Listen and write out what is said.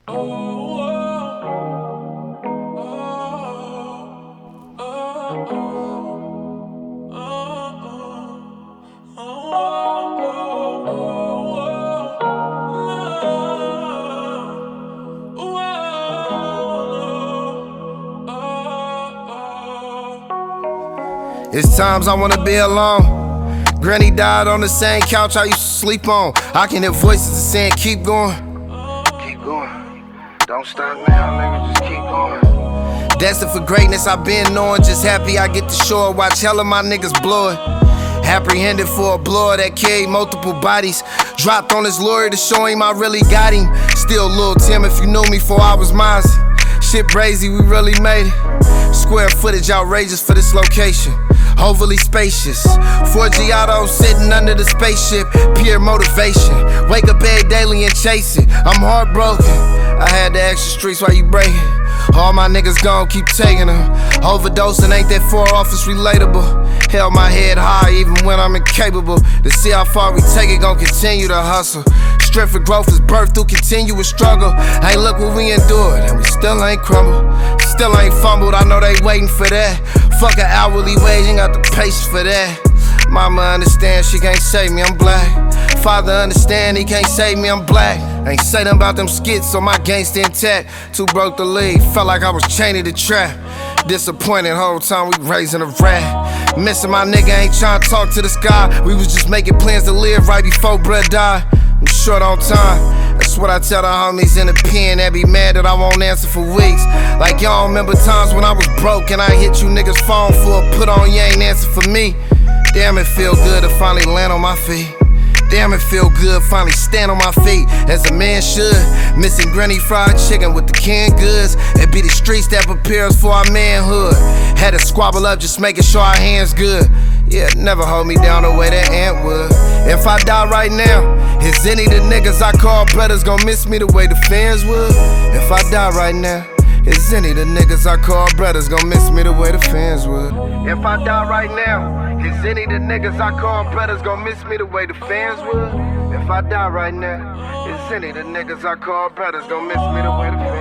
It's times I wanna be alone. Granny died on the same couch I used to sleep on. I can hear voices saying, keep going. Keep going. Don't stop now, nigga, just keep going. Destined for greatness, I've been knowing. Just happy I get to shore. Watch hella my niggas blow it. Apprehended for a blower that carried multiple bodies. Dropped on his lorry to show him I really got him. Still Lil Tim if you knew me before I was Mozzie. Shit brazy, we really made it. Square footage outrageous for this location. Overly spacious. 4 Giottos sitting under the spaceship. Pure motivation. Wake up every daily and chase it. I'm heartbroken. I had the extra streets while you breaking. All my niggas gone, keep taking them. Overdosing ain't that far off, it's relatable. Held my head high even when I'm incapable. To see how far we take it, gon' continue to hustle. Strength for growth is birthed through continuous struggle. Hey, look what we endured, and we still ain't crumbled. Still ain't fumbled, I know they waiting for that. Fuck an hourly wage, ain't got the patience for that. Mama understand, she can't save me, I'm black. Father understand, he can't save me, I'm black. Ain't say nothing about them skits, so my gangsta intact. Too broke to leave, felt like I was chained to the trap. Disappointed whole time we raising a rat. Missing my nigga, ain't trying to talk to the sky. We was just making plans to live right before bruh died. I'm short on time, that's what I tell the homies in the pen. That be mad that I won't answer for weeks. Like y'all remember times when I was broke and I hit you niggas phone for a put on, you ain't answer for me. Damn, it feel good to finally land on my feet. Damn, it feel good, finally stand on my feet, as a man should. Missing granny fried chicken with the canned goods. It be the streets that prepare us for our manhood. Had to squabble up just making sure our hands good. Yeah, never hold me down the way that ant would. If I die right now, is any of the niggas I call brothers gon' miss me the way the fans would? If I die right now, is any of the niggas I call brothers gon' miss me the way the fans would? If I die right now, is any of the niggas I call brothers gon' miss me the way the fans would? If I die right now, is any of the niggas I call brothers gon' miss me the way the fans would?